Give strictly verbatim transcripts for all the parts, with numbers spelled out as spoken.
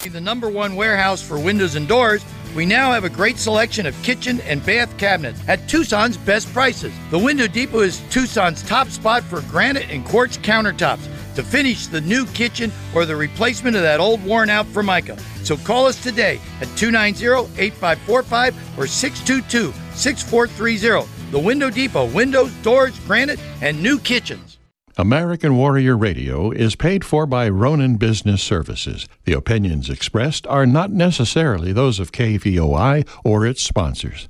The number one warehouse for windows and doors, we now have a great selection of kitchen and bath cabinets at Tucson's best prices. The Window Depot is Tucson's top spot for granite and quartz countertops to finish the new kitchen or the replacement of that old worn-out Formica. So call us today at two nine zero, eight five four five or six two two, six four three zero. The Window Depot, windows, doors, granite, and new kitchens. American Warrior Radio is paid for by Ronan Business Services. The opinions expressed are not necessarily those of K V O I or its sponsors.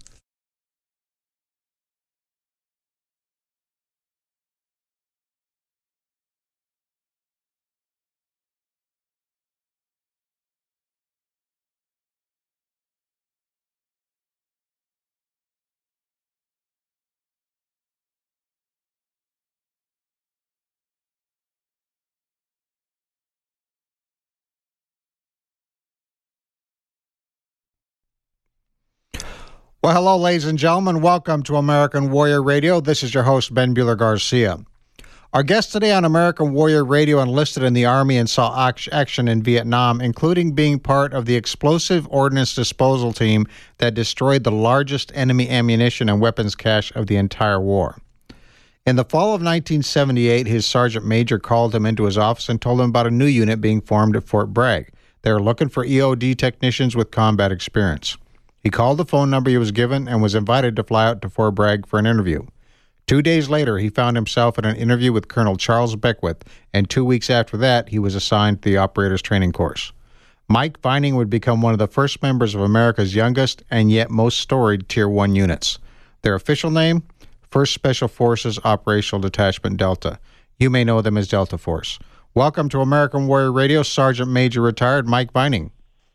Well, hello, ladies and gentlemen. Welcome to American Warrior Radio. This is your host, Ben Bueller Garcia. Our guest today on American Warrior Radio enlisted in the Army and saw action in Vietnam, including being part of the explosive ordnance disposal team that destroyed the largest enemy ammunition and weapons cache of the entire war. In the fall of nineteen seventy-eight, his sergeant major called him into his office and told him about a new unit being formed at Fort Bragg. They were looking for E O D technicians with combat experience. He called the phone number he was given and was invited to fly out to Fort Bragg for an interview. Two days later, he found himself at an interview with Colonel Charles Beckwith, and two weeks after that, he was assigned to the Operators Training Course. Mike Vining would become one of the first members of America's youngest and yet most storied Tier one units. Their official name? First Special Forces Operational Detachment Delta. You may know them as Delta Force. Welcome to American Warrior Radio, Sergeant Major Retired Mike Vining.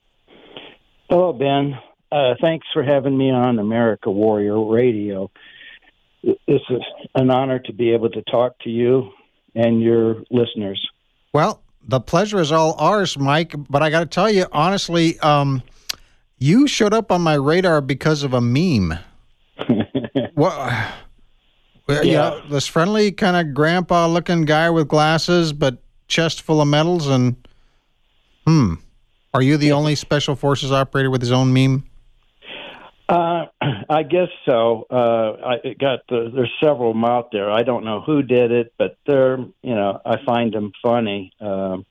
Hello, Ben. Uh, thanks for having me on America Warrior Radio. It's an honor to be able to talk to you and your listeners. Well, the pleasure is all ours, Mike, but I got to tell you, honestly, um, you showed up on my radar because of a meme. What? Yeah. You know, this friendly kind of grandpa-looking guy with glasses, but chest full of medals, and hmm, are you the yeah. only Special Forces operator with his own meme? Uh, I guess so. Uh, I got the, there's several of them out there. I don't know who did it, but they're, you know, I find them funny. Um,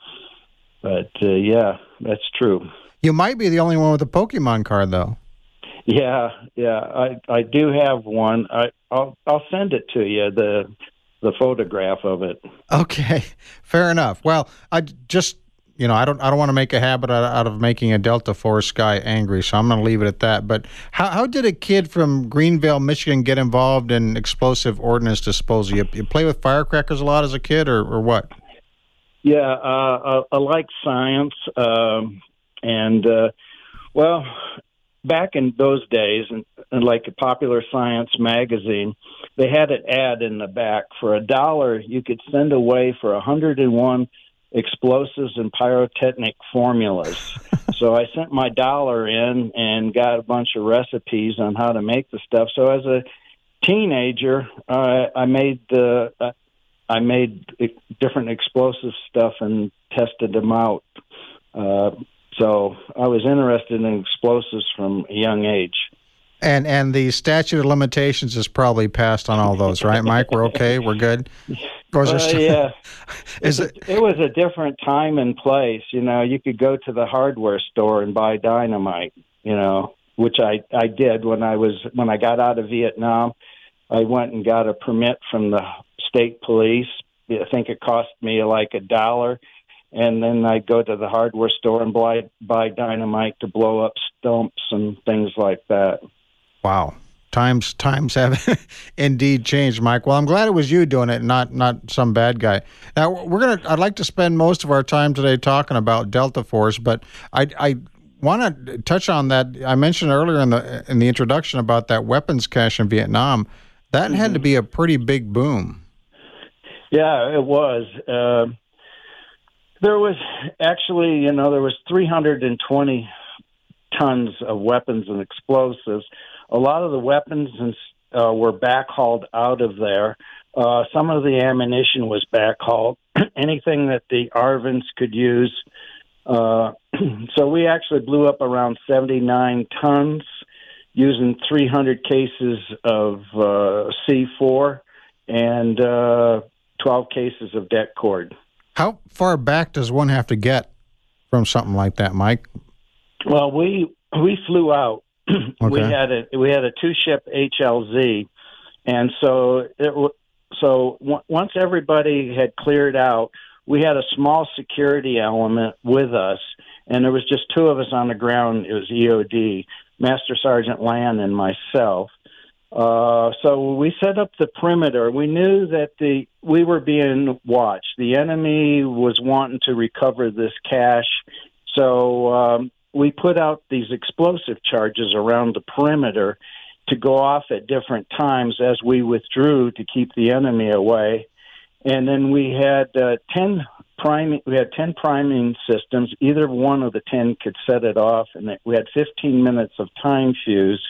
but uh, yeah, that's true. You might be the only one with a Pokemon card, though. Yeah, yeah, I I do have one. I I'll I'll send it to you, the the photograph of it. Okay, fair enough. Well, I just. You know, I don't. I don't want to make a habit out, out of making a Delta Force guy angry, so I'm going to leave it at that. But how, how did a kid from Greenville, Michigan, get involved in explosive ordnance disposal? You, you play with firecrackers a lot as a kid, or, or what? Yeah, uh, I, I like science, um, and uh, well, back in those days, and, and like a Popular Science magazine, they had an ad in the back for a dollar. You could send away for a hundred and one explosives and pyrotechnic formulas. So I sent my dollar in and got a bunch of recipes on how to make the stuff. So as a teenager, uh, I made the uh, I made different explosive stuff and tested them out. Uh, so I was interested in explosives from a young age. And and the statute of limitations is probably passed on all those, right, Mike? We're okay? We're good? Uh, yeah. Is it, it was a different time and place. You know, you could go to the hardware store and buy dynamite, you know, which I, I did when I was when I got out of Vietnam. I went and got a permit from the state police. I think it cost me like a dollar. And then I'd go to the hardware store and buy, buy dynamite to blow up stumps and things like that. Wow. Times times have indeed changed, Mike. Well, I'm glad it was you doing it, not not some bad guy. Now, we're gonna. I'd like to spend most of our time today talking about Delta Force, but I I want to touch on that. I mentioned earlier in the in the introduction about that weapons cache in Vietnam. That mm-hmm. had to be a pretty big boom. Yeah, it was. Uh, there was actually, you know, there was three hundred twenty tons of weapons and explosives. A lot of the weapons uh, were backhauled out of there. Uh, some of the ammunition was backhauled. Anything that the A R V Ns could use, Uh, so we actually blew up around seventy-nine tons using three hundred cases of uh, C four and uh, twelve cases of det cord. How far back does one have to get from something like that, Mike? Well, we we flew out. Okay. We had a we had a two ship H L Z, and so it so w- once everybody had cleared out, we had a small security element with us, and there was just two of us on the ground. It was E O D, Master Sergeant Land, and myself. Uh, so we set up the perimeter. We knew that the we were being watched. The enemy was wanting to recover this cache, so um, we put out these explosive charges around the perimeter to go off at different times as we withdrew to keep the enemy away. And then we had uh, ten priming. We had ten priming systems. Either one of the ten could set it off, and we had fifteen minutes of time fuse.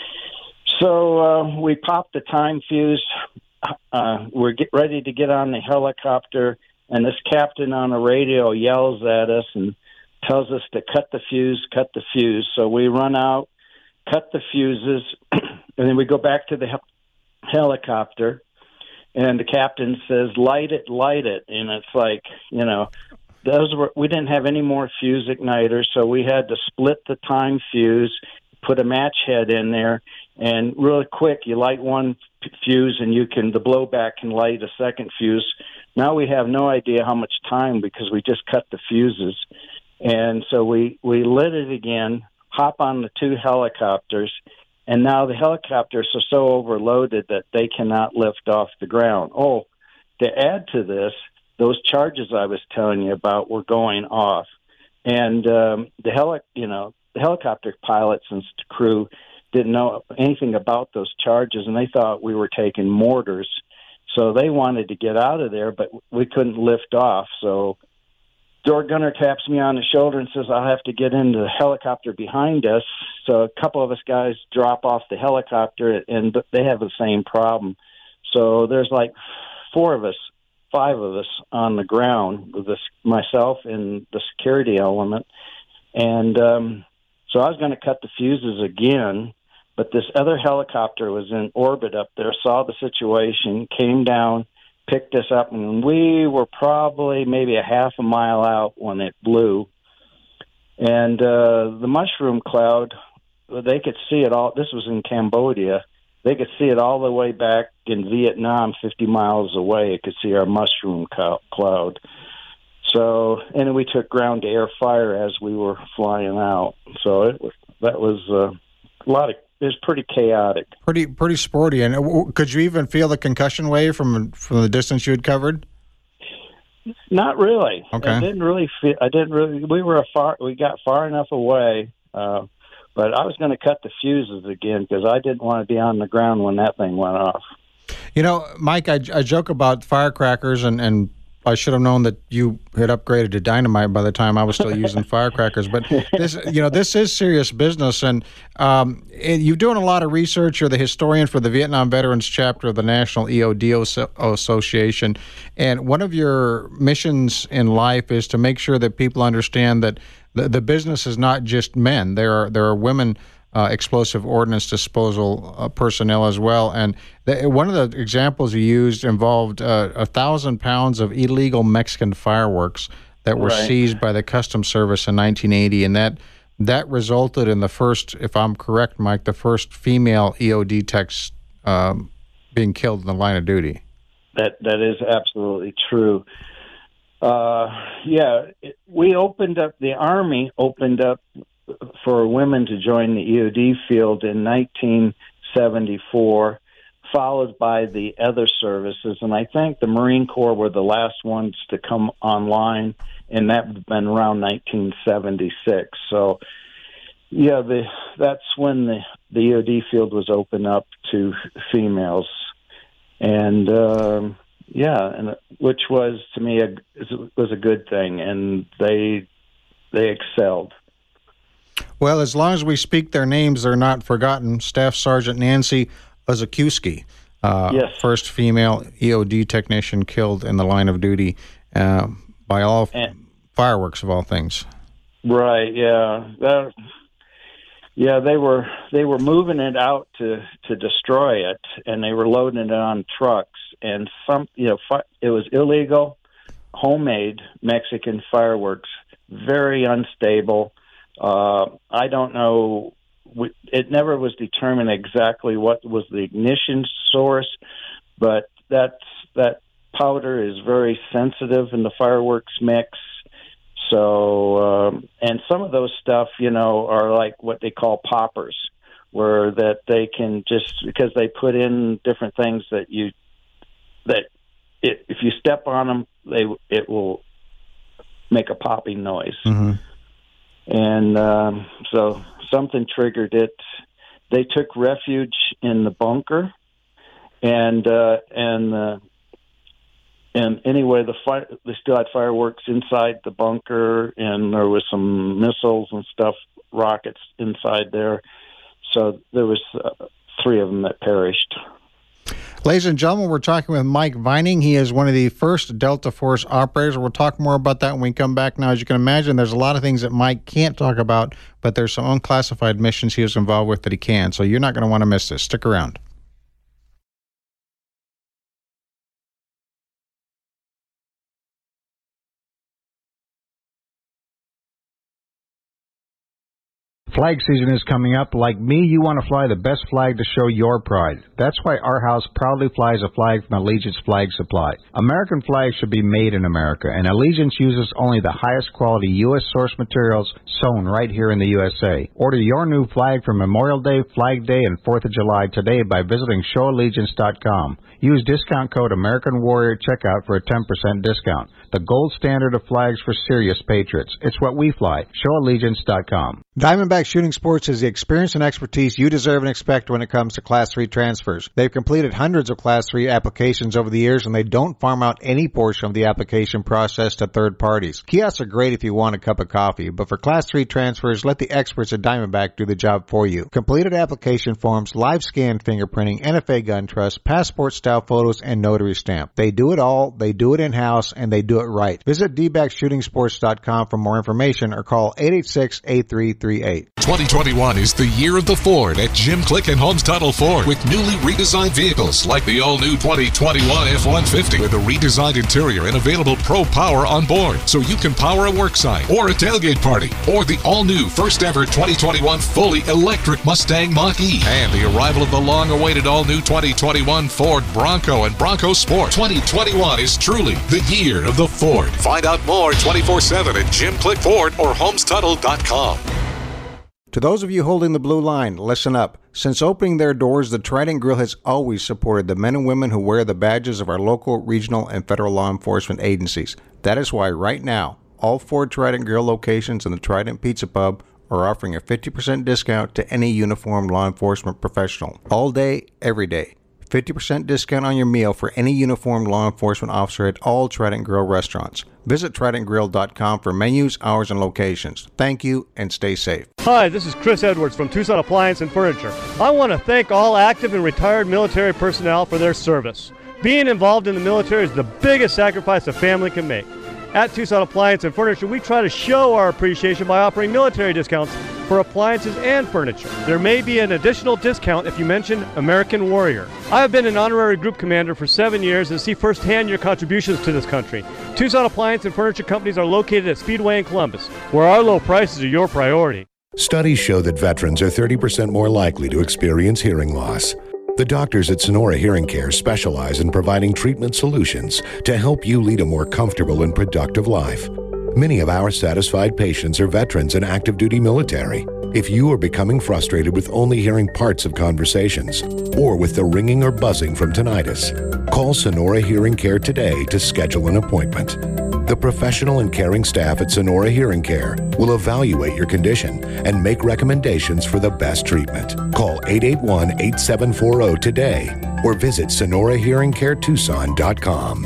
So uh, we popped the time fuse. Uh, we're get ready to get on the helicopter, and this captain on a radio yells at us and tells us to cut the fuse, cut the fuse. So we run out, cut the fuses, and then we go back to the hel- helicopter, and the captain says, light it, light it. And it's like, you know, those were, we didn't have any more fuse igniters, so we had to split the time fuse, put a match head in there, and really quick, you light one fuse and you can, the blowback can light a second fuse. Now we have no idea how much time because we just cut the fuses. And so we, we lit it again, hop on the two helicopters, and now the helicopters are so overloaded that they cannot lift off the ground. Oh, to add to this, those charges I was telling you about were going off. And um, the heli- you know, the helicopter pilots and crew didn't know anything about those charges, and they thought we were taking mortars. So they wanted to get out of there, but we couldn't lift off. So door gunner taps me on the shoulder and says, I'll have to get into the helicopter behind us. So a couple of us guys drop off the helicopter, and they have the same problem. So there's like four of us, five of us on the ground, with this, myself and the security element. And um, so I was going to cut the fuses again, but this other helicopter was in orbit up there, saw the situation, came down, picked us up, and we were probably maybe a half a mile out when it blew. And uh, the mushroom cloud, they could see it all. This was in Cambodia. They could see it all the way back in Vietnam, fifty miles away. It could see our mushroom cloud. So, and then we took ground-to-air fire as we were flying out. So it was, that was uh, a lot of. It was pretty chaotic. Pretty, pretty sporty. And uh, could you even feel the concussion wave from from the distance you had covered? Not really. Okay. I didn't really feel. I didn't really. We were a far. We got far enough away, uh, but I was going to cut the fuses again because I didn't want to be on the ground when that thing went off. You know, Mike, I, I joke about firecrackers, and, and I should have known that you had upgraded to dynamite by the time I was still using firecrackers. But this, you know, this is serious business, and, um, and you're doing a lot of research. You're the historian for the Vietnam Veterans Chapter of the National E O D Association, and one of your missions in life is to make sure that people understand that the, the business is not just men. There are there are women. Uh, explosive ordnance disposal uh, personnel as well. And the, one of the examples you used involved uh, a thousand pounds of illegal Mexican fireworks that were right. seized by the Customs Service in nineteen eighty. And that that resulted in the first, if I'm correct, Mike, the first female E O D techs um, being killed in the line of duty. That That is absolutely true. Uh, yeah, it, we opened up, the Army opened up for women to join the E O D field in nineteen seventy-four, followed by the other services. And I think the Marine Corps were the last ones to come online, and that would have been around nineteen seventy-six. So, yeah, the, that's when the, the E O D field was opened up to females. And, um, yeah, and which was, to me, a, was a good thing, and they they excelled. Well, as long as we speak their names, they're not forgotten. Staff Sergeant Nancy Ozakuski, uh, yes. first female E O D technician killed in the line of duty uh, by all and, fireworks of all things. Right. Yeah. That, yeah. They were they were moving it out to, to destroy it, and they were loading it on trucks. And some, you know, fi- it was illegal, homemade Mexican fireworks, very unstable. Uh, I don't know. It never was determined exactly what was the ignition source, but that that powder is very sensitive in the fireworks mix. So, um, and some of those stuff, you know, are like what they call poppers, where that they can just, because they put in different things that you, that it, if you step on them, they it will make a popping noise. Mm-hmm. And um, so something triggered it. They took refuge in the bunker, and uh, and uh, and anyway, the fire, they still had fireworks inside the bunker, and there was some missiles and stuff, rockets inside there. So there was uh, three of them that perished. Ladies and gentlemen, we're talking with Mike Vining. He is one of the first Delta Force operators. We'll talk more about that when we come back. Now, as you can imagine, there's a lot of things that Mike can't talk about, but there's some unclassified missions he was involved with that he can. So you're not going to want to miss this. Stick around. Flag season is coming up. Like me, you want to fly the best flag to show your pride. That's why our house proudly flies a flag from Allegiance Flag Supply. American flags should be made in America, and Allegiance uses only the highest quality U S source materials sewn right here in the U S A. Order your new flag for Memorial Day, Flag Day, and fourth of July today by visiting show allegiance dot com. Use discount code American Warrior checkout for a ten percent discount. The gold standard of flags for serious patriots. It's what we fly. show allegiance dot com. Diamondback Shooting Sports is the experience and expertise you deserve and expect when it comes to Class three transfers. They've completed hundreds of Class three applications over the years, and they don't farm out any portion of the application process to third parties. Kiosks are great if you want a cup of coffee, but for Class three transfers, let the experts at Diamondback do the job for you. Completed application forms, live scan fingerprinting, N F A gun trust, passport-style photos, and notary stamp. They do it all, they do it in-house, and they do it right. Visit d back shooting sports dot com for more information or call eight eight six, eight three three eight. twenty twenty-one is the year of the Ford at Jim Click and Holmes Tuttle Ford with newly redesigned vehicles like the all-new twenty twenty-one F one fifty with a redesigned interior and available Pro Power on board, so you can power a work site or a tailgate party, or the all-new first-ever twenty twenty-one fully electric Mustang Mach-E, and the arrival of the long-awaited all-new twenty twenty-one Ford Bronco and Bronco Sport. twenty twenty-one is truly the year of the Ford. Find out more twenty-four seven at Jim Click Ford or holmes tuttle dot com. To those of you holding the blue line, listen up. Since opening their doors, the Trident Grill has always supported the men and women who wear the badges of our local, regional, and federal law enforcement agencies. That is why right now, all four Trident Grill locations and the Trident Pizza Pub are offering a fifty percent discount to any uniformed law enforcement professional. All day, every day. fifty percent discount on your meal for any uniformed law enforcement officer at all Trident Grill restaurants. Visit trident grill dot com for menus, hours, and locations. Thank you, and stay safe. Hi, this is Chris Edwards from Tucson Appliance and Furniture. I want to thank all active and retired military personnel for their service. Being involved in the military is the biggest sacrifice a family can make. At Tucson Appliance and Furniture, we try to show our appreciation by offering military discounts for appliances and furniture. There may be an additional discount if you mention American Warrior. I have been an honorary group commander for seven years and see firsthand your contributions to this country. Tucson Appliance and Furniture companies are located at Speedway in Columbus, where our low prices are your priority. Studies show that veterans are thirty percent more likely to experience hearing loss. The doctors at Sonora Hearing Care specialize in providing treatment solutions to help you lead a more comfortable and productive life. Many of our satisfied patients are veterans and active duty military. If you are becoming frustrated with only hearing parts of conversations or with the ringing or buzzing from tinnitus, call Sonora Hearing Care today to schedule an appointment. The professional and caring staff at Sonora Hearing Care will evaluate your condition and make recommendations for the best treatment. Call eight eight one, eight seven four zero today or visit sonora hearing care tucson dot com.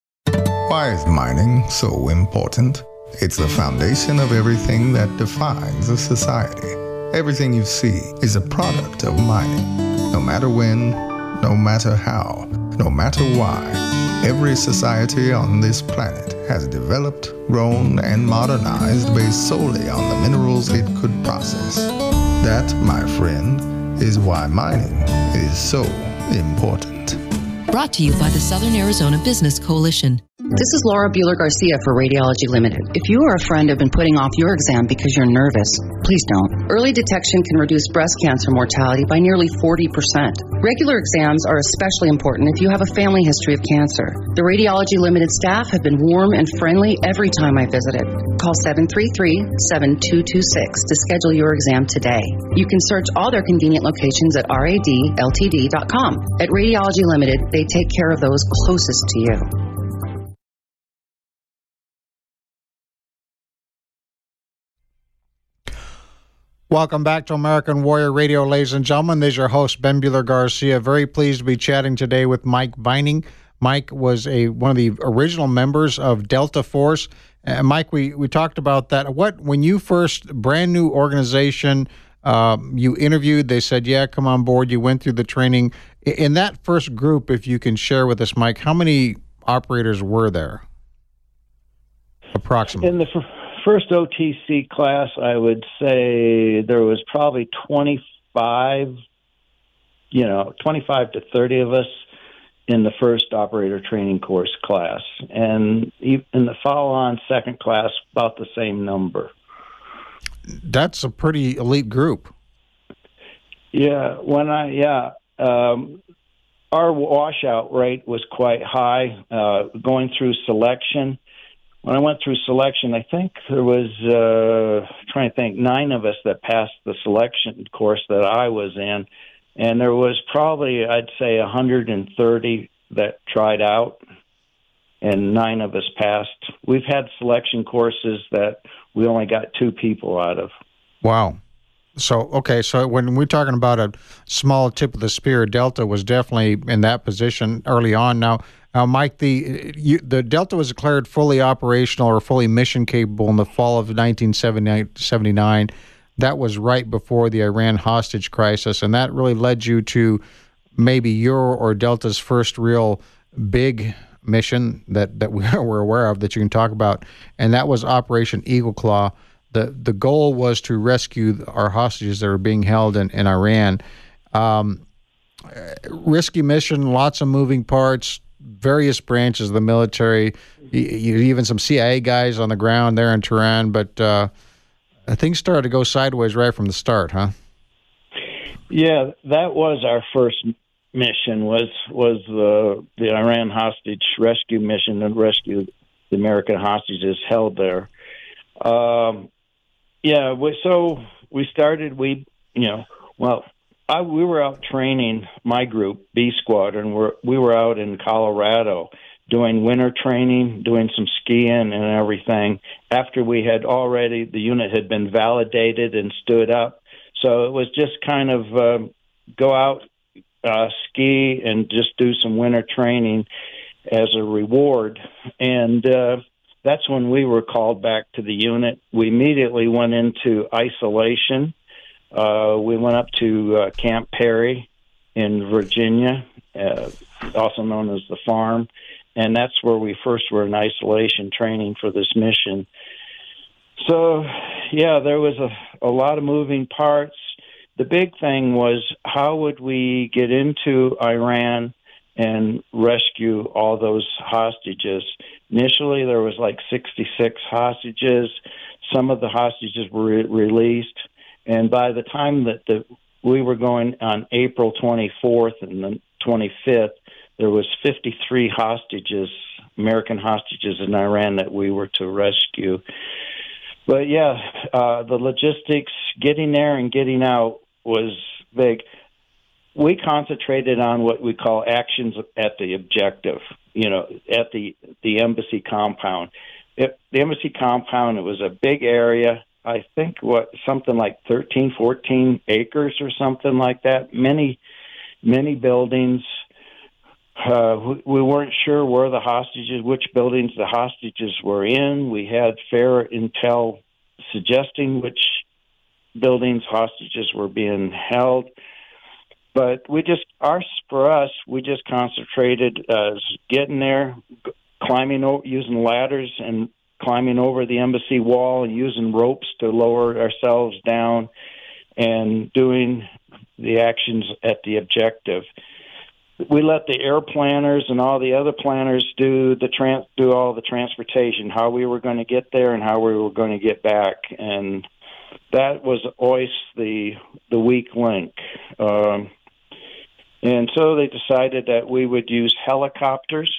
Why is mining so important? It's the foundation of everything that defines a society. Everything you see is a product of mining. No matter when, no matter how, no matter why. Every society on this planet has developed, grown, and modernized based solely on the minerals it could process. That, my friend, is why mining is so important. Brought to you by the Southern Arizona Business Coalition. This is Laura Bueller-Garcia for Radiology Limited. If you or a friend have been putting off your exam because you're nervous, please don't. Early detection can reduce breast cancer mortality by nearly forty percent. Regular exams are especially important if you have a family history of cancer. The Radiology Limited staff have been warm and friendly every time I visited. Call seven three three, seven two two six to schedule your exam today. You can search all their convenient locations at R A D L T D dot com. At Radiology Limited, they take care of those closest to you. Welcome back to American Warrior Radio, ladies and gentlemen. This is your host, Ben Bueller-Garcia. Very pleased to be chatting today with Mike Vining. Mike was a one of the original members of Delta Force. Uh, Mike, we, we talked about that. What when you first, brand new organization, uh, you interviewed, they said, yeah, come on board. You went through the training. In that first group, if you can share with us, Mike, how many operators were there? Approximately. In the fr- first O T C class, I would say there was probably twenty-five, you know, twenty-five to thirty of us in the first operator training course class. And in the follow-on second class, about the same number. That's a pretty elite group. Yeah, when I, yeah, um, our washout rate was quite high uh, going through selection. When I went through selection, I think there was, uh, trying to think, nine of us that passed the selection course that I was in. And there was probably, I'd say, one hundred thirty that tried out, and nine of us passed. We've had selection courses that we only got two people out of. Wow. So, okay, so when we're talking about a small tip of the spear, Delta was definitely in that position early on. Now, now Mike, the you, the Delta was declared fully operational or fully mission capable in the fall of nineteen seventy-nine. That was right before the Iran hostage crisis, and that really led you to maybe your or Delta's first real big mission that, that we were aware of that you can talk about, and that was Operation Eagle Claw. The the goal was to rescue our hostages that were being held in, in Iran. Um, risky mission, lots of moving parts, various branches of the military, even some C I A guys on the ground there in Tehran, but uh, things started to go sideways right from the start, huh? Yeah, that was our first mission, was was the the Iran hostage rescue mission, and rescue the American hostages held there. Um, yeah, we, so we started, we, you know, well, I, we were out training my group, B Squadron. We're, we were out in Colorado doing winter training, doing some skiing and everything, after we had already, the unit had been validated and stood up. So it was just kind of uh, go out, uh, ski, and just do some winter training as a reward. And uh, that's when we were called back to the unit. We immediately went into isolation. Uh, we went up to uh, Camp Perry in Virginia, uh, also known as the Farm. And that's where we first were in isolation training for this mission. So, yeah, there was a, a lot of moving parts. The big thing was, how would we get into Iran and rescue all those hostages? Initially, there was like sixty-six hostages. Some of the hostages were re- released. And by the time that the, we were going on April twenty-fourth and the twenty-fifth, there was fifty-three hostages, American hostages in Iran that we were to rescue. But, yeah, uh, the logistics, getting there and getting out was big. We concentrated on what we call actions at the objective, you know, at the, the embassy compound. It, the embassy compound, it was a big area. I think what something like thirteen, fourteen acres or something like that. Many, many buildings. Uh, we, we weren't sure where the hostages, which buildings the hostages were in. We had fair intel suggesting which buildings hostages were being held. but we just, our, for us, we just concentrated uh, getting there, climbing, over, using ladders and climbing over the embassy wall and using ropes to lower ourselves down and doing the actions at the objective. We let the air planners and all the other planners do the trans- do all the transportation, how we were going to get there and how we were going to get back, and that was always the the weak link. Um, and so they decided that we would use helicopters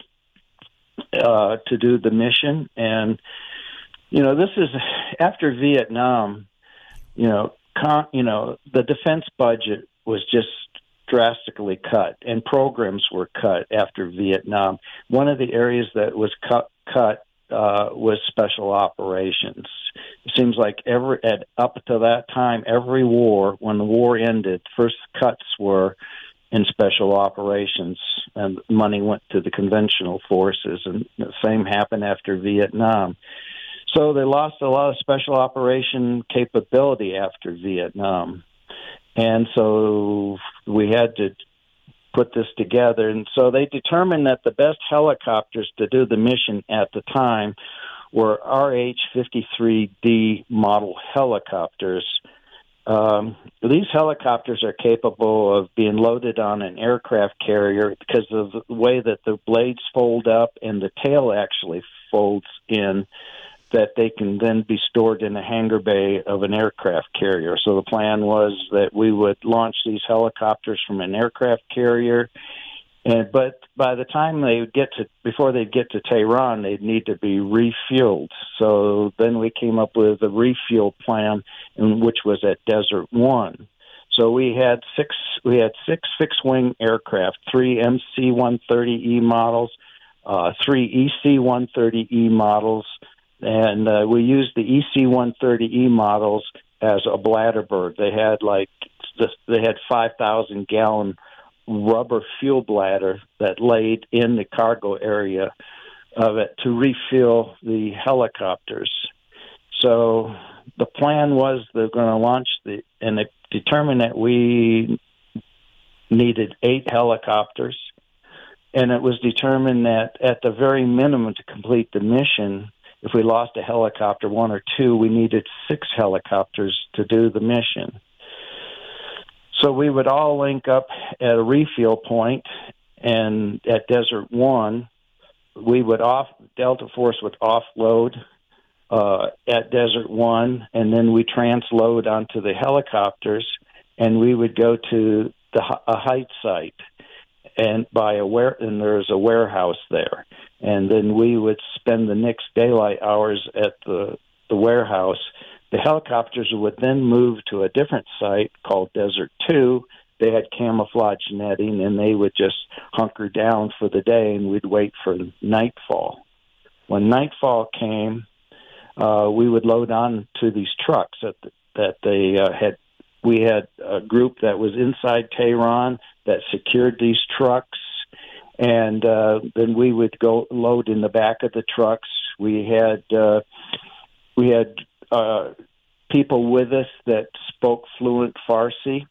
uh, to do the mission. And you know, this is after Vietnam. You know, con- you know, the defense budget was just drastically cut, and programs were cut after Vietnam. One of the areas that was cut cut uh, was special operations. It seems like every at up to that time, every war, when the war ended, first cuts were in special operations, and money went to the conventional forces, and the same happened after Vietnam. So they lost a lot of special operation capability after Vietnam. And so we had to put this together. And so they determined that the best helicopters to do the mission at the time were R H fifty-three D model helicopters. Um, these helicopters are capable of being loaded on an aircraft carrier because of the way that the blades fold up and the tail actually folds in, that they can then be stored in the hangar bay of an aircraft carrier. So the plan was that we would launch these helicopters from an aircraft carrier, and but by the time they would get to, before they'd get to Tehran, they'd need to be refueled. So then we came up with a refuel plan, in which was at Desert One. So we had six, we had six fixed-wing aircraft, three M C one thirty E models, uh, three E C one thirty E models. And uh, we used the E C one thirty E models as a bladder bird. They had like they had five thousand gallon rubber fuel bladder that laid in the cargo area of it to refuel the helicopters. So the plan was they're going to launch the, and they determined that we needed eight helicopters, and it was determined that at the very minimum to complete the mission, if we lost a helicopter, one or two, we needed six helicopters to do the mission. So we would all link up at a refuel point, and at Desert One, we would off Delta Force would offload uh, at Desert One, and then we transload onto the helicopters, and we would go to the a height site, and by a ware, and there's a warehouse there. And then we would spend the next daylight hours at the, the warehouse. The helicopters would then move to a different site called Desert Two. They had camouflage netting, and they would just hunker down for the day, and we'd wait for nightfall. When nightfall came, uh, we would load on to these trucks that that they uh, had. We had a group that was inside Tehran that secured these trucks. And uh, then we would go load in the back of the trucks. We had uh, we had uh, people with us that spoke fluent Farsi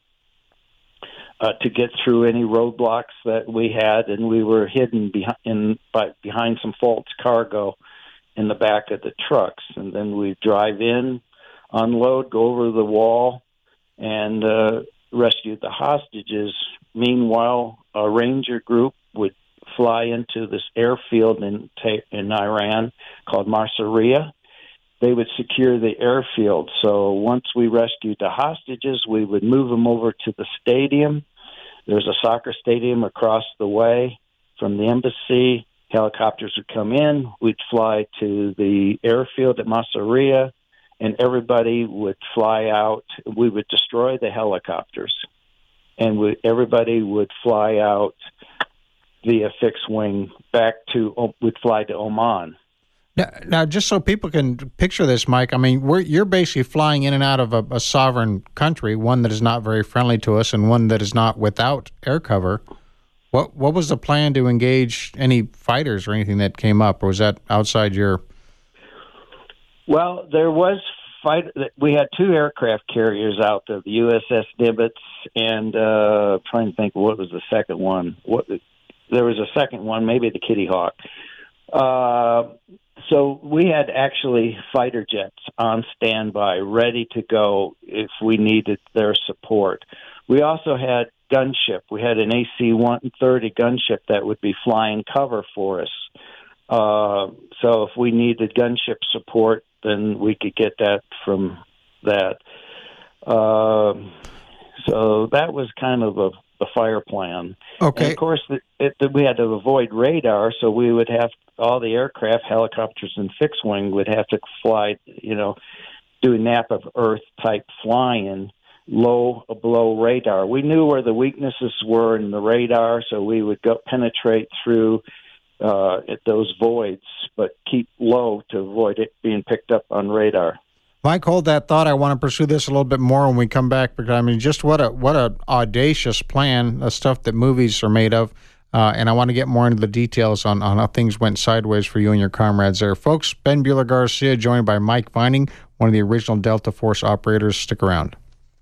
uh, to get through any roadblocks that we had, and we were hidden behind in, by, behind some false cargo in the back of the trucks. And then we drive in, unload, go over the wall, and uh, rescue the hostages. Meanwhile, a ranger group would fly into this airfield in in Iran called Marsaria. They would secure the airfield. So once we rescued the hostages, we would move them over to the stadium. There's a soccer stadium across the way from the embassy. Helicopters would come in. We'd fly to the airfield at Marsaria, and everybody would fly out. We would destroy the helicopters, and we, everybody would fly out via fixed wing back to, would fly to Oman. Now, now, just so people can picture this, Mike, I mean, we're, you're basically flying in and out of a, a sovereign country, one that is not very friendly to us and one that is not without air cover. What what was the plan to engage any fighters or anything that came up, or was that outside your... Well, there was fight. We had two aircraft carriers out there, the U S S Nimitz, and uh, I'm trying to think what was the second one. What there was a second one, maybe the Kitty Hawk. Uh, so we had actually fighter jets on standby, ready to go if we needed their support. We also had gunship. We had an A C one thirty gunship that would be flying cover for us. Uh, so if we needed gunship support, then we could get that from that. Uh, so that was kind of a, a fire plan. Okay. And of course, it, it, we had to avoid radar, so we would have all the aircraft, helicopters, and fixed wing would have to fly, you know, do nap of Earth type flying, low below radar. We knew where the weaknesses were in the radar, so we would go penetrate through uh, at those voids, but keep low to avoid it being picked up on radar. Mike, hold that thought. I want to pursue this a little bit more when we come back, because I mean, just what a what a audacious plan, the stuff that movies are made of. Uh, and I want to get more into the details on, on how things went sideways for you and your comrades there. Folks, Ben Buehler-Garcia, joined by Mike Vining, one of the original Delta Force operators. Stick around.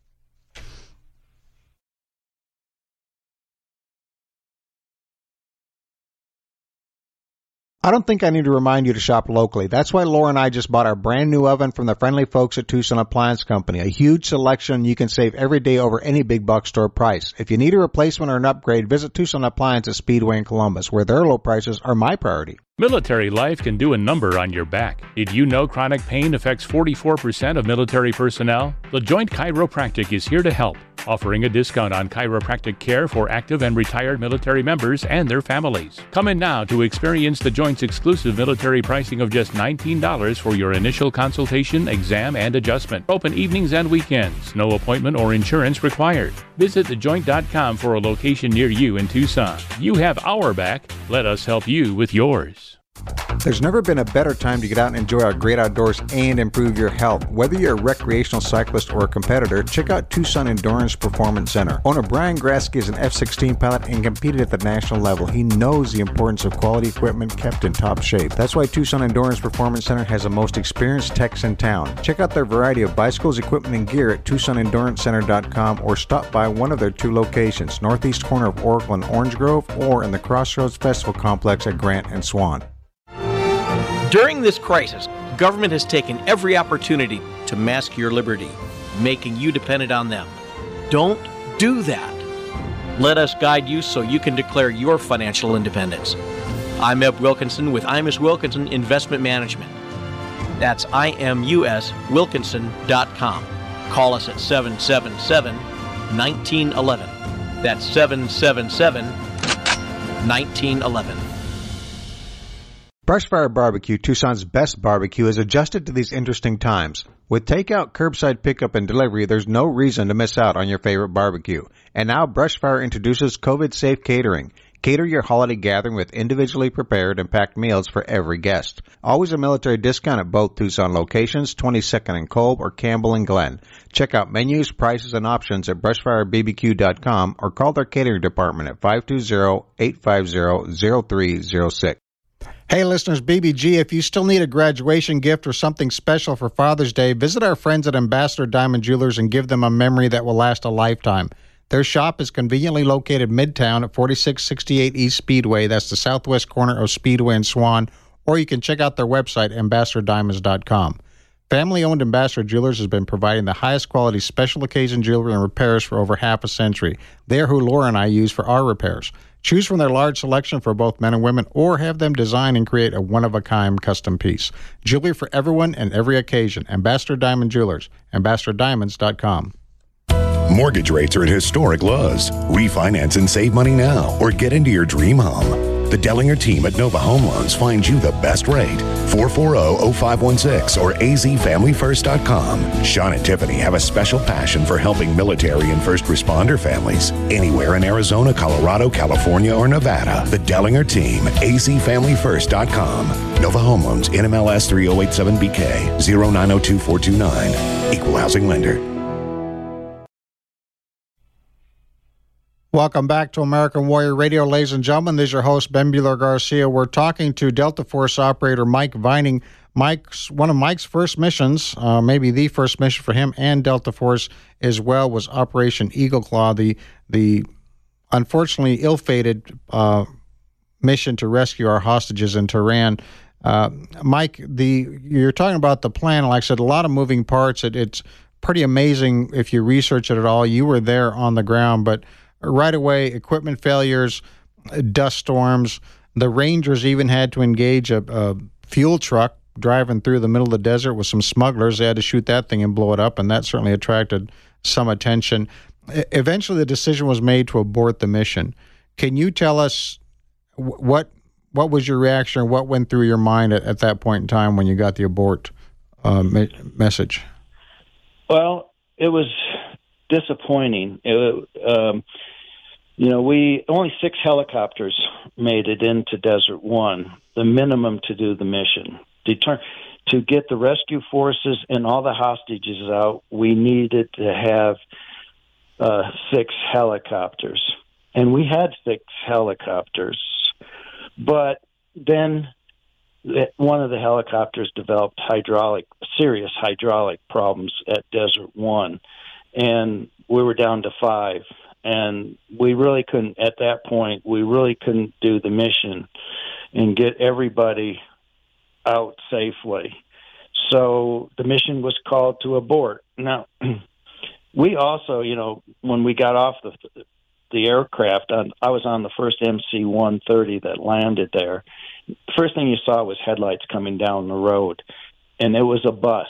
I don't think I need to remind you to shop locally. That's why Laura and I just bought our brand new oven from the friendly folks at Tucson Appliance Company. A huge selection. You can save every day over any big box store price. If you need a replacement or an upgrade, visit Tucson Appliance at Speedway in Columbus, where their low prices are my priority. Military life can do a number on your back. Did you know chronic pain affects forty-four percent of military personnel? The Joint Chiropractic is here to help, offering a discount on chiropractic care for active and retired military members and their families. Come in now to experience the Joint's exclusive military pricing of just nineteen dollars for your initial consultation, exam, and adjustment. Open evenings and weekends. No appointment or insurance required. Visit the joint dot com for a location near you in Tucson. You have our back. Let us help you with yours. There's never been a better time to get out and enjoy our great outdoors and improve your health. Whether you're a recreational cyclist or a competitor, check out Tucson Endurance Performance Center. Owner Brian Grasky is an F sixteen pilot and competed at the national level. He knows the importance of quality equipment kept in top shape. That's why Tucson Endurance Performance Center has the most experienced techs in town. Check out their variety of bicycles, equipment, and gear at Tucson Endurance Center dot com or stop by one of their two locations, northeast corner of Oracle and Orange Grove, or in the Crossroads Festival Complex at Grant and Swan. During this crisis, government has taken every opportunity to mask your liberty, making you dependent on them. Don't do that. Let us guide you so you can declare your financial independence. I'm Eb Wilkinson with Imus Wilkinson Investment Management. That's I M U S Wilkinson dot com. Call us at seven seven seven, one nine one one. That's seven seven seven, one nine one one. Brushfire Barbecue, Tucson's best barbecue, is adjusted to these interesting times. With takeout, curbside pickup, and delivery, there's no reason to miss out on your favorite barbecue. And now Brushfire introduces COVID-safe catering. Cater your holiday gathering with individually prepared and packed meals for every guest. Always a military discount at both Tucson locations, twenty-second and Kolb or Campbell and Glen. Check out menus, prices, and options at brushfire b b q dot com or call their catering department at five two zero, eight five zero, zero three zero six. Hey listeners, B B G, if you still need a graduation gift or something special for Father's Day, visit our friends at Ambassador Diamond Jewelers and give them a memory that will last a lifetime. Their shop is conveniently located midtown at forty-six sixty-eight East Speedway. That's the southwest corner of Speedway and Swan. Or you can check out their website, ambassador diamonds dot com. Family-owned Ambassador Jewelers has been providing the highest quality special occasion jewelry and repairs for over half a century. They are who Laura and I use for our repairs. Choose from their large selection for both men and women, or have them design and create a one-of-a-kind custom piece. Jewelry for everyone and every occasion. Ambassador Diamond Jewelers, ambassador diamonds dot com. Mortgage rates are at historic lows. Refinance and save money now, or get into your dream home. The Dellinger team at Nova Home Loans finds you the best rate. four four zero, zero five one six or a z family first dot com. Sean and Tiffany have a special passion for helping military and first responder families anywhere in Arizona, Colorado, California, or Nevada. The Dellinger team, a z family first dot com. Nova Home Loans, N M L S three oh eight seven B K, zero nine zero two four two nine. Equal housing lender. Welcome back to American Warrior Radio, ladies and gentlemen. This is your host, Ben Buehler-Garcia. We're talking to Delta Force operator Mike Vining Mike's one of Mike's first missions, uh, maybe the first mission for him and Delta Force as well, was Operation Eagle Claw, the the unfortunately ill-fated uh, mission to rescue our hostages in Tehran. Uh, Mike, the you're talking about the plan. Like I said, a lot of moving parts. It, it's pretty amazing if you research it at all. You were there on the ground, but right away, equipment failures, dust storms. The Rangers even had to engage a, a fuel truck driving through the middle of the desert with some smugglers. They had to shoot that thing and blow it up, and that certainly attracted some attention. E- eventually, the decision was made to abort the mission. Can you tell us w- what what was your reaction, or what went through your mind at, at that point in time when you got the abort uh, me- message? Well, it was disappointing. It, um, you know, we only six helicopters made it into Desert One, the minimum to do the mission. Deter- to get the rescue forces and all the hostages out, we needed to have uh, six helicopters. And we had six helicopters. But then one of the helicopters developed hydraulic, serious hydraulic problems at Desert One. And we were down to five. And we really couldn't, at that point, we really couldn't do the mission and get everybody out safely. So the mission was called to abort. Now, we also, you know, when we got off the the aircraft, on, I was on the first M C one thirty that landed there. The first thing you saw was headlights coming down the road, and it was a bus.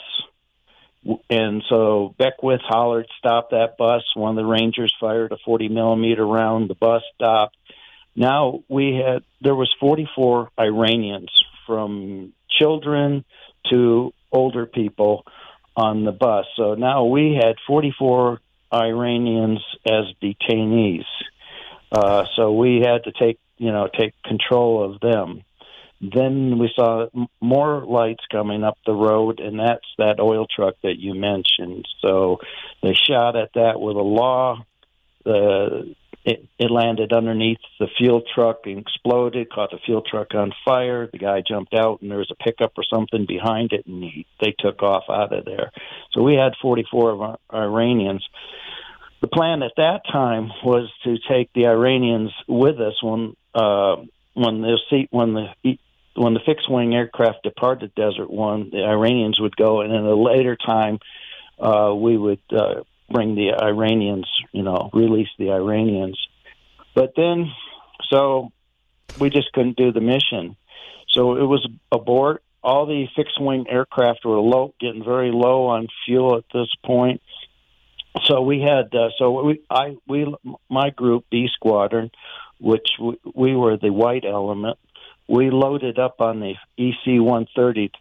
And so Beckwith hollered, "Stop that bus." One of the Rangers fired a forty millimeter round. The bus stopped. Now we had, there was forty-four Iranians, from children to older people, on the bus. So now we had forty-four Iranians as detainees. Uh, so we had to take, you know, take control of them. Then we saw more lights coming up the road, and that's that oil truck that you mentioned. So they shot at that with a law. The it, it landed underneath the fuel truck and exploded, caught the fuel truck on fire. The guy jumped out, and there was a pickup or something behind it, and he, they took off out of there. So we had forty-four of our Iranians. The plan at that time was to take the Iranians with us when uh, when the seat when the when the fixed-wing aircraft departed Desert One. The Iranians would go, and at a later time, uh, we would uh, bring the Iranians, you know, release the Iranians. But then, so we just couldn't do the mission. So it was abort. All the fixed-wing aircraft were low, getting very low on fuel at this point. So we had, uh, so we, I, we, my group, B Squadron, which we, we were the white element, we loaded up on the E C one thirty,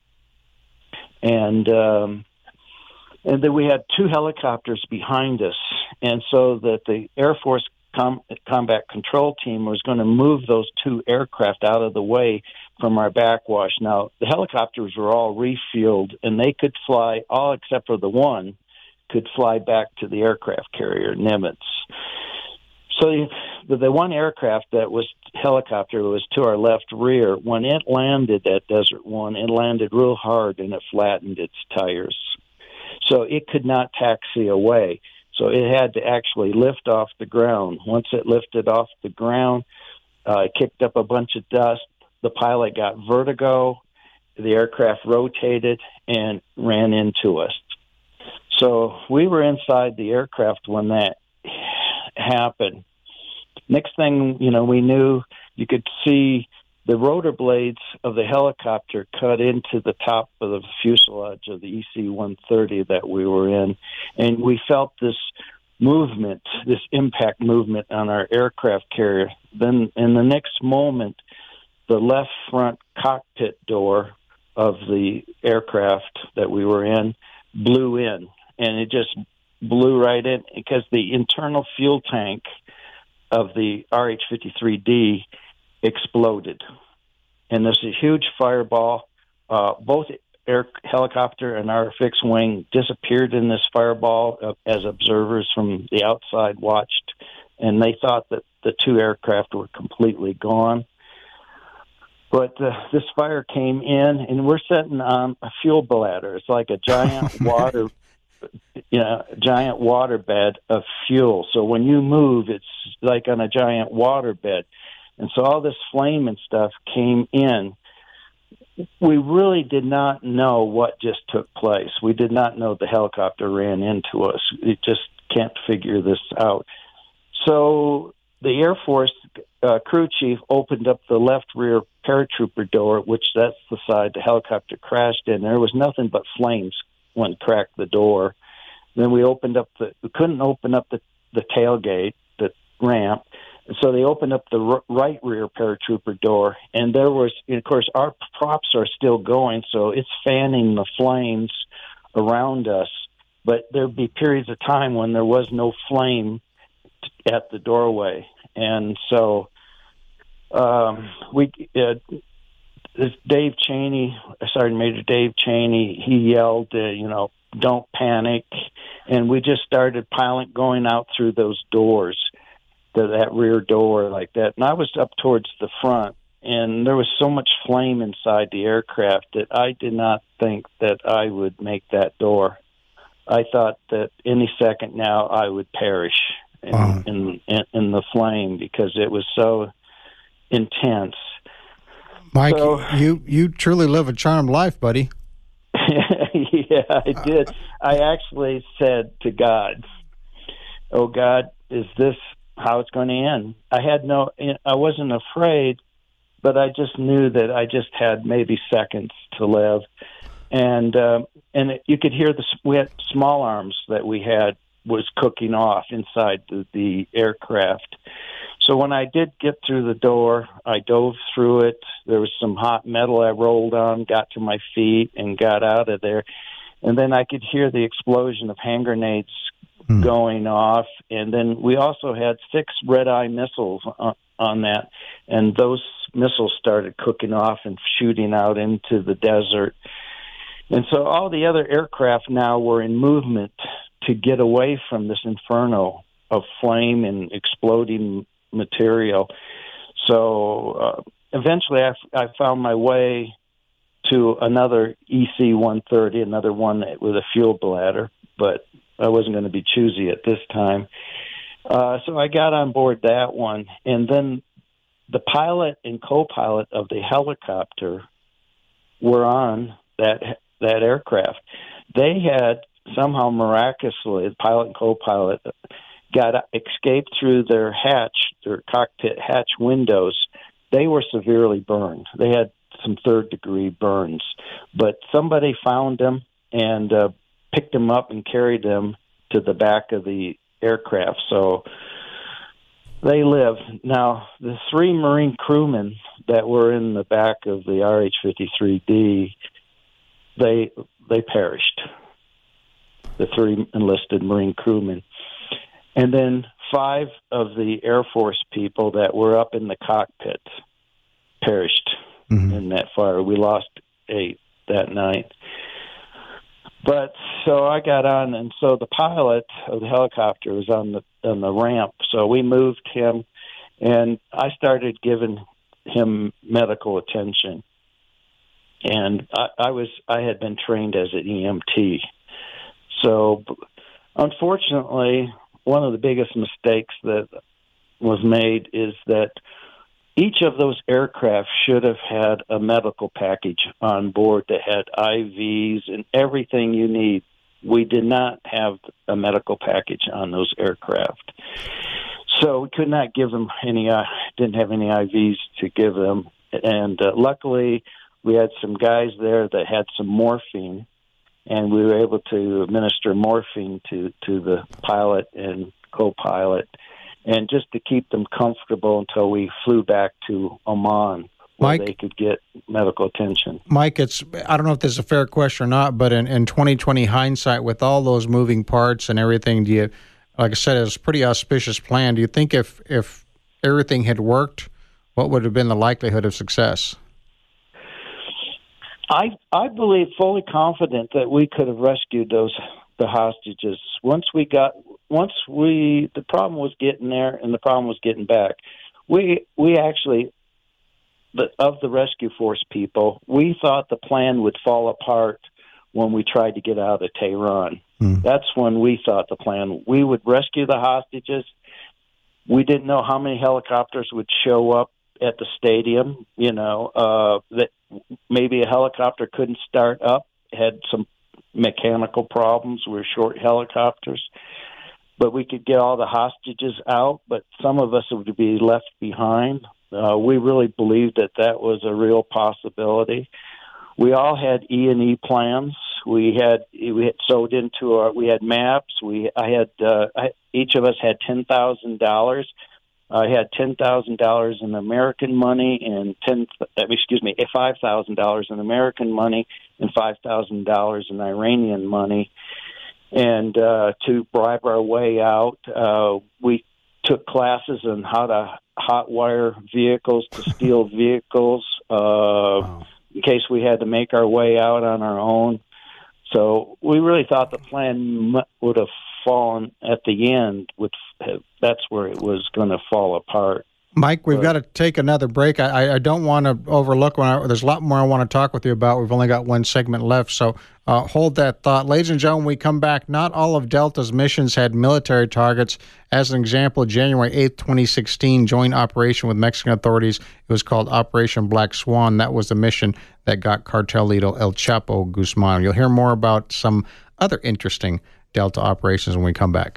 and um, and then we had two helicopters behind us, and so that the Air Force Com- Combat Control Team was going to move those two aircraft out of the way from our backwash. Now, the helicopters were all refueled, and they could fly, all except for the one, could fly back to the aircraft carrier, Nimitz. So the, the one aircraft that was helicopter was to our left rear. When it landed at Desert One, it landed real hard and it flattened its tires. So it could not taxi away. So it had to actually lift off the ground. Once it lifted off the ground, uh, it kicked up a bunch of dust. The pilot got vertigo. The aircraft rotated and ran into us. So we were inside the aircraft when that happened. Next thing, you know, we knew you could see the rotor blades of the helicopter cut into the top of the fuselage of the E C one thirty that we were in, and we felt this movement, this impact movement on our aircraft carrier. Then in the next moment, the left front cockpit door of the aircraft that we were in blew in, and it just blew right in because the internal fuel tank of the R H fifty-three D exploded. And there's a huge fireball. Uh, both air helicopter and our fixed wing disappeared in this fireball uh, as observers from the outside watched, and they thought that the two aircraft were completely gone. But uh, this fire came in, and we're sitting on a fuel bladder. It's like a giant water, you know, giant water bed of fuel. So when you move, it's like on a giant water bed. And so all this flame and stuff came in. We really did not know what just took place. We did not know the helicopter ran into us. We just can't figure this out. So the Air Force uh, crew chief opened up the left rear paratrooper door, which that's the side the helicopter crashed in. There was nothing but flames when cracked the door. Then we opened up the, we couldn't open up the, the tailgate, the ramp. So they opened up the r- right rear paratrooper door, and there was, and of course, our props are still going, so it's fanning the flames around us. But there'd be periods of time when there was no flame t- at the doorway, and so um, we, uh, this Dave Cheney, Sergeant Major Dave Cheney, he yelled, uh, you know, "Don't panic," and we just started piling, going out through those doors. To that rear door like that. And I was up towards the front, and there was so much flame inside the aircraft that I did not think that I would make that door. I thought that any second now I would perish in, wow. in, in, in the flame because it was so intense. Mike, so, you, you truly live a charmed life, buddy. Yeah, I did. I actually said to God, "Oh, God, is this how it's going to end?" I had no, I wasn't afraid, but I just knew that I just had maybe seconds to live. And, uh, and it, you could hear the, we had small arms that we had was cooking off inside the, the aircraft. So when I did get through the door, I dove through it. There was some hot metal I rolled on, got to my feet and got out of there. And then I could hear the explosion of hand grenades going off, and then we also had six red-eye missiles on, on that, and those missiles started cooking off and shooting out into the desert. And so all the other aircraft now were in movement to get away from this inferno of flame and exploding material. So uh, eventually I, I found my way to another E C one thirty, another one with a fuel bladder, but I wasn't going to be choosy at this time. Uh, so I got on board that one. And then the pilot and co-pilot of the helicopter were on that that aircraft. They had somehow miraculously, the pilot and co-pilot, got escaped through their hatch, their cockpit hatch windows. They were severely burned. They had some third-degree burns. But somebody found them and uh, picked them up and carried them to the back of the aircraft. So they live. Now, the three Marine crewmen that were in the back of the R H fifty-three D, they they perished, the three enlisted Marine crewmen. And then five of the Air Force people that were up in the cockpit perished mm-hmm. in that fire. We lost eight that night. But so I got on, and so the pilot of the helicopter was on the on the ramp. So we moved him, and I started giving him medical attention. And I, I was I had been trained as an E M T. So unfortunately, one of the biggest mistakes that was made is that each of those aircraft should have had a medical package on board that had I Vs and everything you need. We did not have a medical package on those aircraft. So we could not give them any, uh, didn't have any I Vs to give them. And uh, luckily, we had some guys there that had some morphine, and we were able to administer morphine to, to the pilot and co-pilot, and just to keep them comfortable until we flew back to Oman, where Mike, they could get medical attention. Mike, it's I don't know if this is a fair question or not, but in, in twenty twenty hindsight, with all those moving parts and everything, do you, like I said, it was a pretty auspicious plan. Do you think if if everything had worked, what would have been the likelihood of success? I I believe fully confident that we could have rescued those the hostages once we got once we the problem was getting there and the problem was getting back. We we actually the, of the rescue force people, we thought the plan would fall apart when we tried to get out of Tehran. Mm. That's when we thought the plan. We would rescue the hostages. We didn't know how many helicopters would show up at the stadium. You know, uh, that maybe a helicopter couldn't start up, had some mechanical problems. We were short helicopters. But we could get all the hostages out, but some of us would be left behind. Uh, we really believed that that was a real possibility. We all had E and E plans. We had we had sewed into our. We had maps. We I had uh, I, each of us had ten thousand dollars. I had ten thousand dollars in American money and ten. Excuse me, five thousand dollars in American money and five thousand dollars in Iranian money. And uh, to bribe our way out, uh, we took classes on how to hotwire vehicles to steal vehicles. Uh, wow. In case we had to make our way out on our own. So we really thought the plan would have fallen at the end. Would have, that's where it was going to fall apart. Mike, we've but, got to take another break. I, I don't want to overlook when I, there's a lot more I want to talk with you about. We've only got one segment left, so uh, hold that thought. Ladies and gentlemen, we come back. Not all of Delta's missions had military targets. As an example, January eighth, twenty sixteen, joint operation with Mexican authorities. It was called Operation Black Swan. That was the mission that got cartel leader El Chapo Guzman. You'll hear more about some other interesting Delta operations when we come back.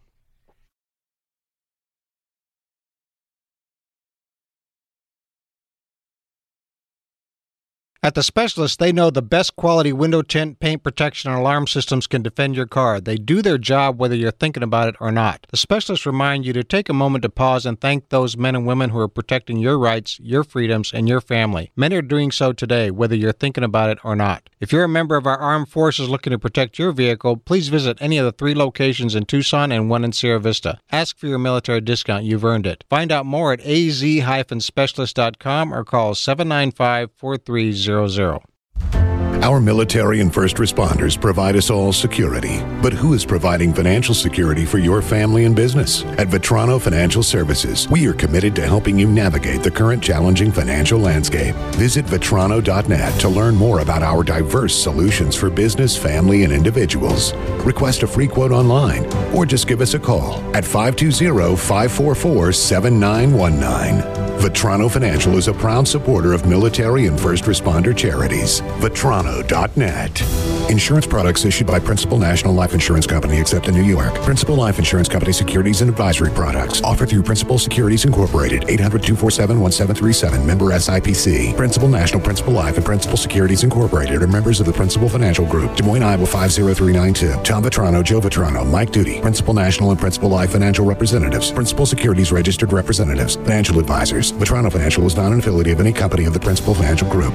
At The Specialist, they know the best quality window tint, paint protection, and alarm systems can defend your car. They do their job whether you're thinking about it or not. The Specialists remind you to take a moment to pause and thank those men and women who are protecting your rights, your freedoms, and your family. Many are doing so today, whether you're thinking about it or not. If you're a member of our armed forces looking to protect your vehicle, please visit any of the three locations in Tucson and one in Sierra Vista. Ask for your military discount. You've earned it. Find out more at a z dash specialist dot com or call seven nine five, four three zero zero. Our military and first responders provide us all security. But who is providing financial security for your family and business? At Vetrano Financial Services, we are committed to helping you navigate the current challenging financial landscape. Visit vetrano dot net to learn more about our diverse solutions for business, family, and individuals. Request a free quote online or just give us a call at five two zero, five four four, seven nine one nine. Vetrano Financial is a proud supporter of military and first responder charities. Vetrano dot net. Insurance products issued by Principal National Life Insurance Company, except in New York. Principal Life Insurance Company securities and advisory products offered through Principal Securities Incorporated. eight hundred, two four seven, one seven three seven. Member S I P C. Principal National, Principal Life, and Principal Securities Incorporated are members of the Principal Financial Group. Des Moines, Iowa five zero three nine two. Tom Vetrano, Joe Vetrano, Mike Duty. Principal National and Principal Life Financial Representatives. Principal Securities Registered Representatives. Financial Advisors. Vetrano Financial is not an affiliate of any company of the Principal Financial Group.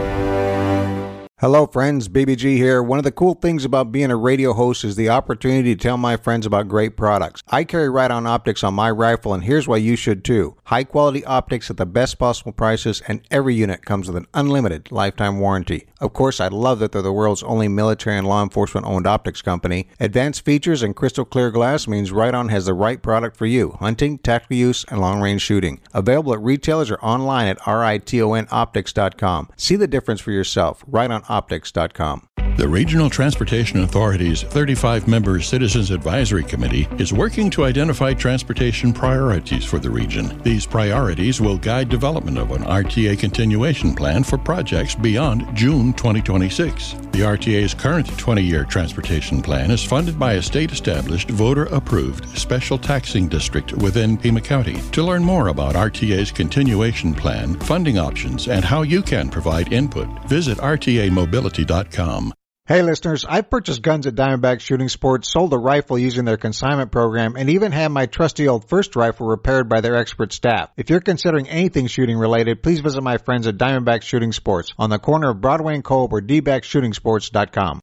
Hello friends, B B G here. One of the cool things about being a radio host is the opportunity to tell my friends about great products. I carry Ride-On Optics on my rifle, and here's why you should too. High quality optics at the best possible prices, and every unit comes with an unlimited lifetime warranty. Of course, I love that they're the world's only military and law enforcement owned optics company. Advanced features and crystal clear glass means Ride-On has the right product for you. Hunting, tactical use, and long range shooting. Available at retailers or online at riton optics dot com. See the difference for yourself. Ride-On optics dot com. The Regional Transportation Authority's thirty-five member Citizens Advisory Committee is working to identify transportation priorities for the region. These priorities will guide development of an R T A continuation plan for projects beyond June twenty twenty-six. The R T A's current twenty-year transportation plan is funded by a state-established, voter-approved special taxing district within Pima County. To learn more about R T A's continuation plan, funding options, and how you can provide input, visit r t a mobility dot com. Hey listeners, I've purchased guns at Diamondback Shooting Sports, sold a rifle using their consignment program, and even had my trusty old first rifle repaired by their expert staff. If you're considering anything shooting related, please visit my friends at Diamondback Shooting Sports on the corner of Broadway and Kolb or d back shooting sports dot com.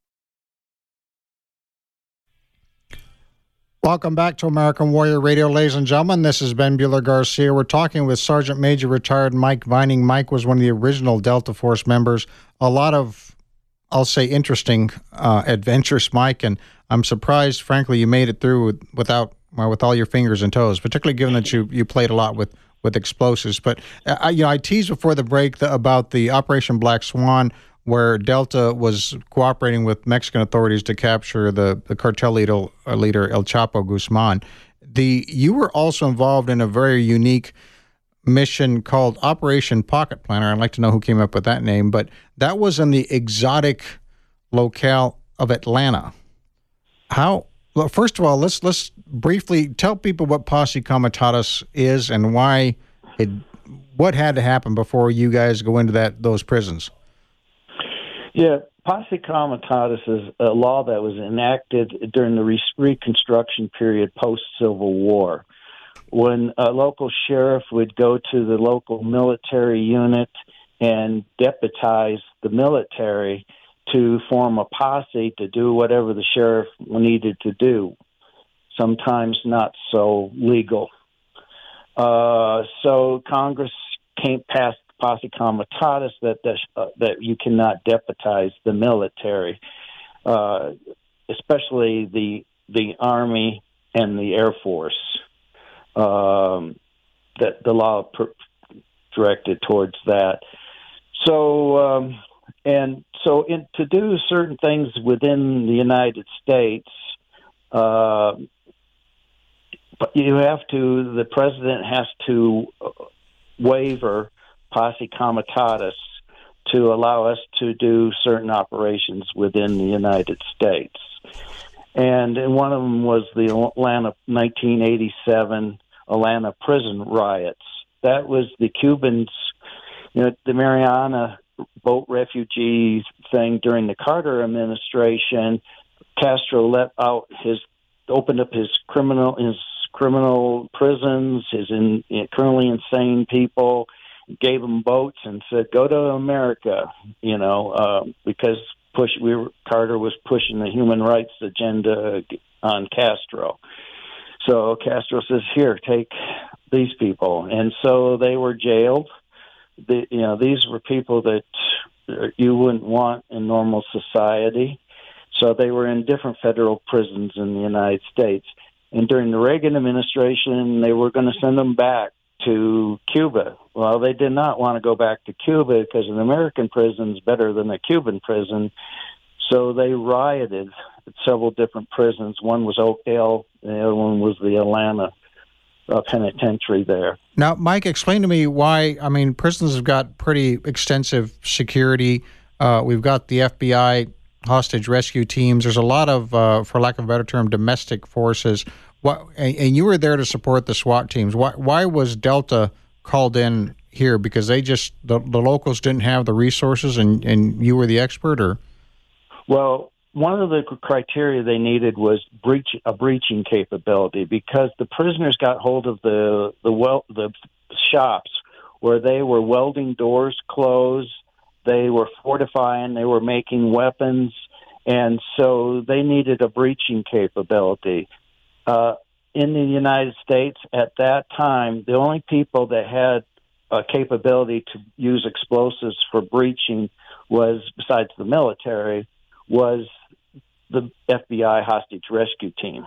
Welcome back to American Warrior Radio, ladies and gentlemen. This is Ben Bueller Garcia. We're talking with Sergeant Major retired Mike Vining. Mike was one of the original Delta Force members. A lot of, I'll say, interesting uh, adventures, Mike, and I'm surprised, frankly, you made it through with, without well, with all your fingers and toes, particularly given that you, you played a lot with, with explosives. But uh, I, you know, I teased before the break the, about the Operation Black Swan, where Delta was cooperating with Mexican authorities to capture the, the cartel leader, uh, leader El Chapo Guzman. The you were also involved in a very unique mission called Operation Pocket Planner. I'd like to know who came up with that name, but that was in the exotic locale of Atlanta. How? Well, first of all, let's let's briefly tell people what Posse Comitatus is and why it, what had to happen before you guys go into that those prisons. Yeah, Posse Comitatus is a law that was enacted during the re- Reconstruction period post-Civil War, when a local sheriff would go to the local military unit and deputize the military to form a posse to do whatever the sheriff needed to do, sometimes not so legal. Uh, so Congress came past Posse Comitatus that that, uh, that you cannot deputize the military, uh, especially the the Army and the Air Force. Um, that the law per- directed towards that. So um, and so in, to do certain things within the United States, uh, you have to. The president has to waiver Posse Comitatus to allow us to do certain operations within the United States. And one of them was the Atlanta nineteen eighty-seven Atlanta prison riots. That was the Cubans, you know, the Mariana boat refugees thing during the Carter administration. Castro let out his, opened up his criminal, his criminal prisons, his in, criminally insane people, gave them boats and said, "Go to America," you know, uh, because push we were, Carter was pushing the human rights agenda on Castro. So Castro says, "Here, take these people," and so they were jailed. The, you know, these were people that you wouldn't want in normal society. So they were in different federal prisons in the United States. And during the Reagan administration, they were going to send them back to Cuba. Well, they did not want to go back to Cuba because an American prison is better than a Cuban prison. So they rioted at several different prisons. One was Oakdale, the other one was the Atlanta uh, penitentiary there. Now, Mike, explain to me why, I mean, prisons have got pretty extensive security. Uh, we've got the F B I hostage rescue teams. There's a lot of, uh, for lack of a better term, domestic forces. What, and, and you were there to support the SWAT teams. Why, why was Delta called in here? Because they just, the, the locals didn't have the resources and, and you were the expert, or? Well, one of the criteria they needed was breach a breaching capability, because the prisoners got hold of the the well the shops where they were welding doors closed, they were fortifying, they were making weapons, and so they needed a breaching capability. Uh, in the United States at that time, the only people that had a capability to use explosives for breaching was, besides the military, was the F B I hostage rescue team.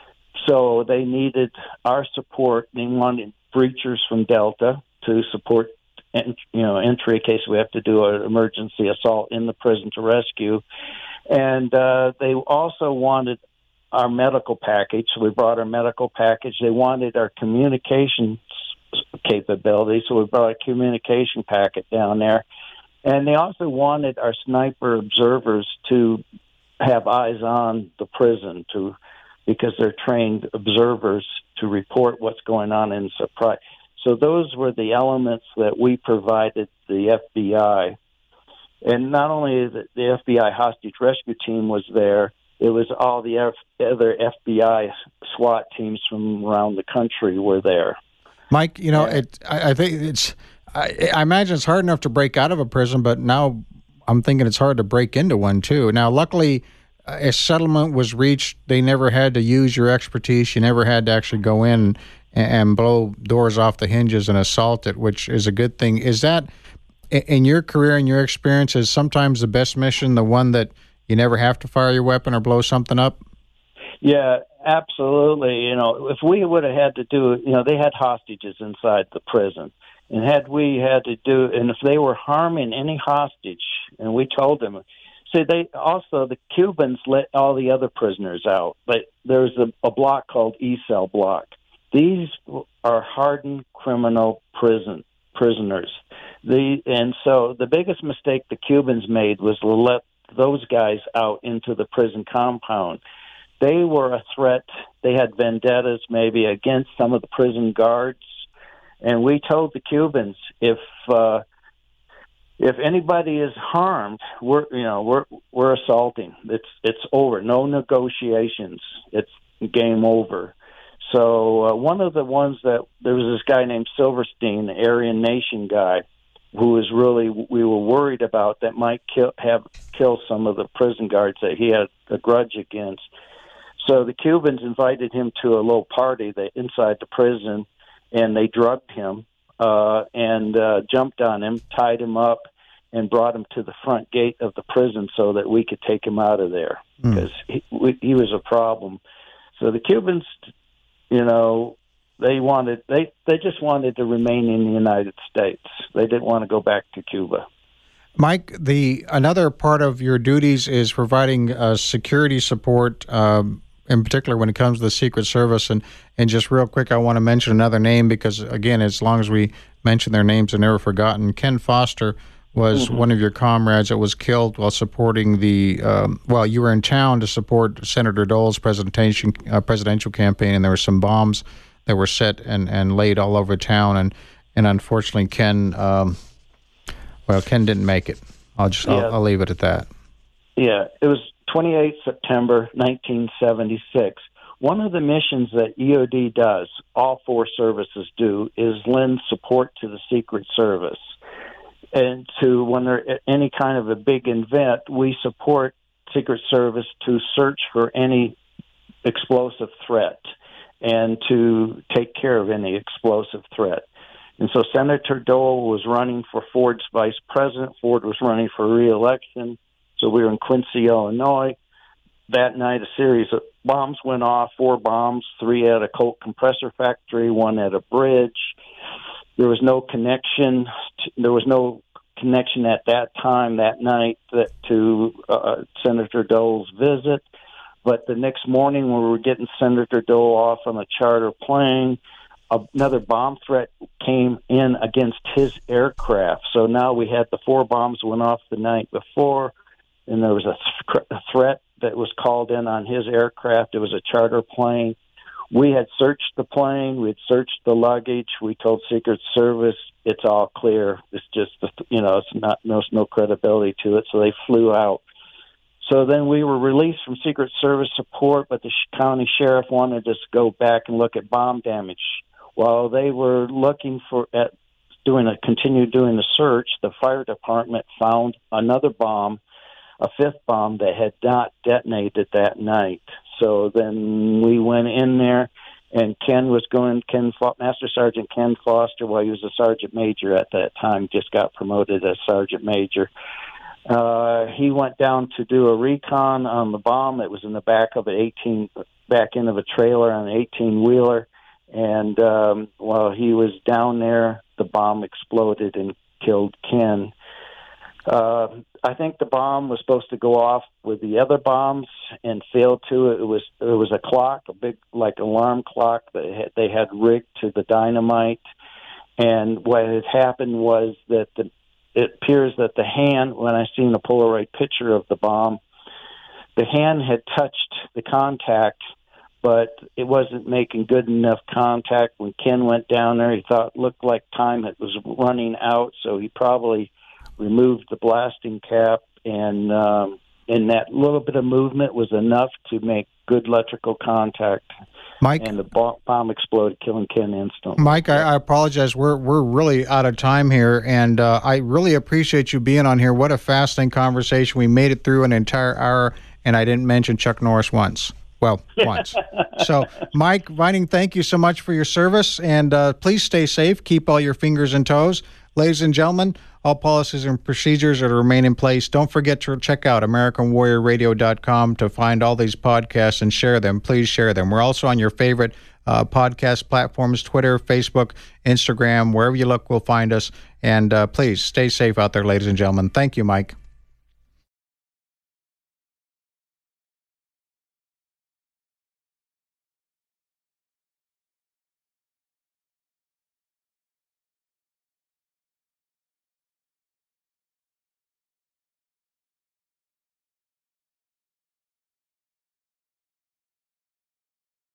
So they needed our support. They wanted breachers from Delta to support, you know, entry in case we have to do an emergency assault in the prison to rescue. And uh, they also wanted our medical package. So we brought our medical package. They wanted our communications capability, so we brought a communication packet down there. And they also wanted our sniper observers to have eyes on the prison, to because they're trained observers to report what's going on in surprise. So those were the elements that we provided the F B I. And not only the, the F B I hostage rescue team was there, it was all the F, other F B I SWAT teams from around the country were there. Mike, you know, it. I, I think it's. I, I imagine it's hard enough to break out of a prison, but now I'm thinking it's hard to break into one too. Now, luckily, a settlement was reached. They never had to use your expertise. You never had to actually go in and, and blow doors off the hinges and assault it, which is a good thing. Is that, in your career and your experience, is sometimes the best mission the one that you never have to fire your weapon or blow something up? Yeah, absolutely. You know, if we would have had to do, you know, they had hostages inside the prison. And had we had to do, and if they were harming any hostage, and we told them, see, they also, the Cubans let all the other prisoners out, but there's a, a block called E-Cell block. These are hardened criminal prison prisoners. The and so the biggest mistake the Cubans made was to let those guys out into the prison compound. They were a threat. They had vendettas maybe against some of the prison guards. And we told the Cubans, if uh, if anybody is harmed, we're you know we're we're assaulting. It's it's over. No negotiations. It's game over. So uh, one of the ones that there was this guy named Silverstein, the Aryan Nation guy, who was really we were worried about that might kill have kill some of the prison guards that he had a grudge against. So the Cubans invited him to a little party that inside the prison. And they drugged him uh, and uh, jumped on him, tied him up, and brought him to the front gate of the prison so that we could take him out of there because mm. he, we, he was a problem. So the Cubans, you know, they wanted they, they just wanted to remain in the United States. They didn't want to go back to Cuba. Mike, the another part of your duties is providing uh, security support. Um, in particular when it comes to the Secret Service. And, and just real quick, I want to mention another name because, again, as long as we mention their names, they're never forgotten. Ken Foster was mm-hmm. one of your comrades that was killed while supporting the, um, well, you were in town to support Senator Dole's presentation, uh, presidential campaign, and there were some bombs that were set and, and laid all over town. And, and unfortunately, Ken, um, well, Ken didn't make it. I'll just, yeah. I'll, I'll leave it at that. Yeah, it was twenty-eighth September nineteen seventy-six. One of the missions that E O D does, all four services do, is lend support to the Secret Service. And to when there any kind of a big event, we support Secret Service to search for any explosive threat and to take care of any explosive threat. And so Senator Dole was running for Ford's vice president. Ford was running for re-election. So we were in Quincy, Illinois. That night, a series of bombs went off, four bombs, three at a Colt compressor factory, one at a bridge. There was no connection. To, there was no connection at that time, that night, that, to uh, Senator Dole's visit. But the next morning, when we were getting Senator Dole off on a charter plane, another bomb threat came in against his aircraft. So now we had the four bombs went off the night before, and there was a, th- a threat that was called in on his aircraft. It was a charter plane. We had searched the plane. We had searched the luggage. We told Secret Service, it's all clear. It's just, you know, it's not, there's no credibility to it. So they flew out. So then we were released from Secret Service support, but the county sheriff wanted us to go back and look at bomb damage. While they were looking for at doing a continue doing the search, the fire department found another bomb, a fifth bomb that had not detonated that night. So then we went in there, and Ken was going. Ken Master Sergeant Ken Foster, while he was a sergeant major at that time, just got promoted as sergeant major. Uh, he went down to do a recon on the bomb that was in the back of an eighteen back end of a trailer on an eighteen wheeler. And um, while he was down there, the bomb exploded and killed Ken. Uh, I think the bomb was supposed to go off with the other bombs and failed to. It was it was a clock, a big like alarm clock that had, they had rigged to the dynamite. And what had happened was that the, it appears that the hand, when I seen a Polaroid picture of the bomb, the hand had touched the contact, but it wasn't making good enough contact. When Ken went down there, he thought it looked like time it was running out, so he probably removed the blasting cap, and um, and that little bit of movement was enough to make good electrical contact. Mike, and the bomb exploded, killing Ken instantly. Mike, I, I apologize. We're we're really out of time here, and uh, I really appreciate you being on here. What a fascinating conversation. We made it through an entire hour, and I didn't mention Chuck Norris once. Well, once. So, Mike Vining, thank you so much for your service, and uh, please stay safe. Keep all your fingers and toes. Ladies and gentlemen, all policies and procedures are to remain in place. Don't forget to check out American Warrior Radio dot com to find all these podcasts and share them. Please share them. We're also on your favorite uh, podcast platforms, Twitter, Facebook, Instagram. Wherever you look, we'll find us. And uh, please stay safe out there, ladies and gentlemen. Thank you, Mike.